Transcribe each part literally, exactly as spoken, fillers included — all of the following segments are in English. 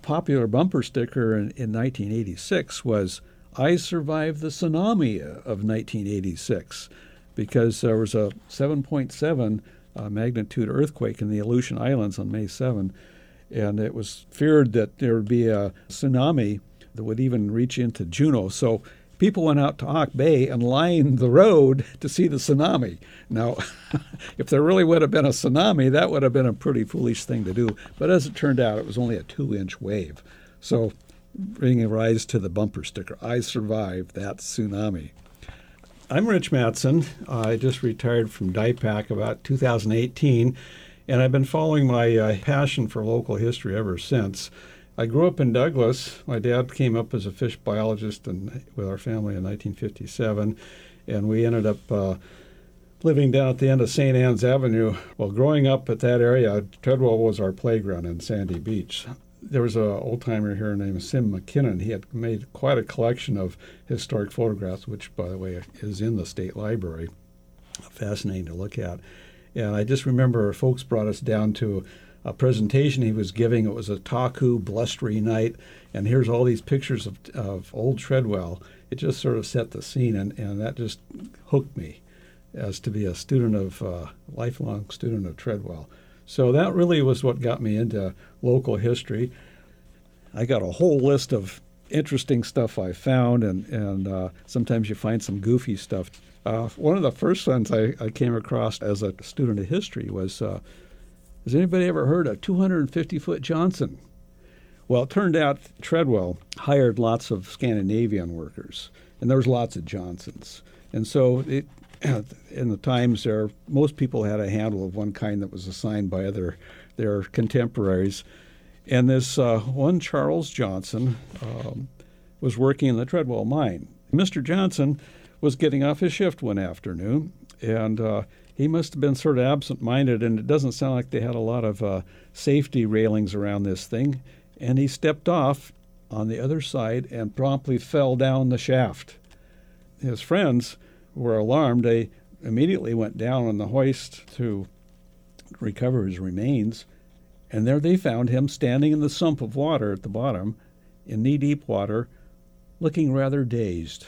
popular bumper sticker in, in nineteen eighty-six was, "I survived the tsunami of nineteen eighty-six," because there was a seven point seven uh, magnitude earthquake in the Aleutian Islands on May seventh, and it was feared that there would be a tsunami that would even reach into Juneau. So people went out to Hawk Bay and lined the road to see the tsunami. Now, if there really would have been a tsunami, that would have been a pretty foolish thing to do. But as it turned out, it was only a two-inch wave. So bringing rise to the bumper sticker, "I survived that tsunami." I'm Rich Mattson. I just retired from D I PAC about two thousand eighteen, and I've been following my uh, passion for local history ever since. I grew up in Douglas. My dad came up as a fish biologist and, with our family in nineteen fifty-seven, and we ended up uh, living down at the end of Saint Anne's Avenue. Well, growing up at that area, Treadwell was our playground in Sandy Beach. There was an old-timer here named Sim McKinnon. He had made quite a collection of historic photographs, which, by the way, is in the State Library. Fascinating to look at. And I just remember folks brought us down to a presentation he was giving. It was a Taku blustery night, and here's all these pictures of, of old Treadwell. It just sort of set the scene, and, and that just hooked me as to be a student of, uh, lifelong student of Treadwell. So that really was what got me into local history. I got a whole list of interesting stuff I found, and, and uh, sometimes you find some goofy stuff. Uh, one of the first ones I, I came across as a student of history was, uh, has anybody ever heard of two hundred fifty foot Johnson? Well, it turned out Treadwell hired lots of Scandinavian workers, and there was lots of Johnsons. And so it, in the times there, most people had a handle of one kind that was assigned by other their contemporaries. And this uh, one Charles Johnson um, was working in the Treadwell mine. Mister Johnson was getting off his shift one afternoon, and uh, he must have been sort of absent-minded, and it doesn't sound like they had a lot of uh, safety railings around this thing. And he stepped off on the other side and promptly fell down the shaft. His friends were alarmed. They immediately went down on the hoist to recover his remains, and there they found him standing in the sump of water at the bottom, in knee-deep water, looking rather dazed.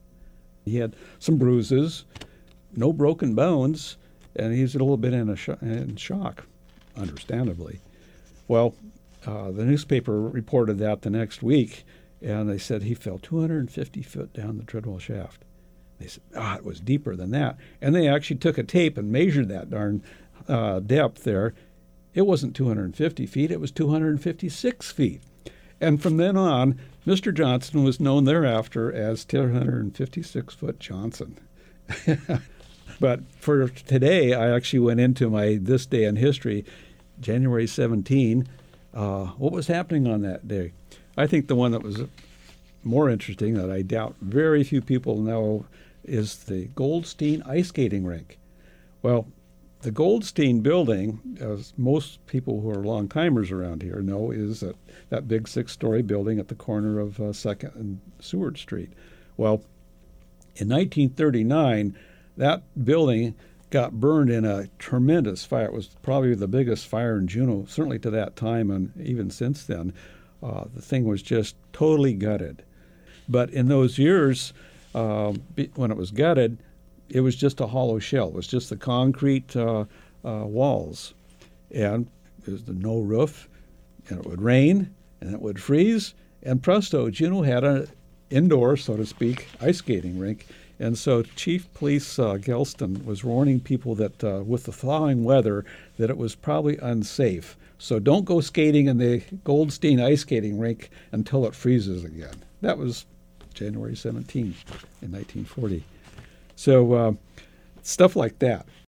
He had some bruises, no broken bones, and he's a little bit in, a sh- in shock, understandably. Well, uh, the newspaper reported that the next week, and they said he fell two hundred fifty foot down the Treadwell shaft. They said, ah, it was deeper than that. And they actually took a tape and measured that darn uh, depth there. It wasn't two hundred fifty feet, it was two hundred fifty-six feet. And from then on, Mister Johnson was known thereafter as two hundred fifty-six foot Johnson. But for today, I actually went into my This Day in History, January seventeenth. Uh, what was happening on that day? I think the one that was more interesting, that I doubt very few people know, is the Goldstein Ice Skating Rink. Well, the Goldstein building, as most people who are long-timers around here know, is that, that big six-story building at the corner of uh, second and Seward Street. Well, in nineteen thirty-nine, that building got burned in a tremendous fire. It was probably the biggest fire in Juneau, certainly to that time, and even since then. Uh, the thing was just totally gutted. But in those years, uh, when it was gutted, it was just a hollow shell. It was just the concrete uh, uh, walls. And there was no roof, and it would rain, and it would freeze, and presto, Juneau had an indoor, so to speak, ice skating rink. And so Chief Police uh, Gelston was warning people that uh, with the thawing weather, that it was probably unsafe. So don't go skating in the Goldstein ice skating rink until it freezes again. That was January seventeenth in nineteen forty. So uh, stuff like that.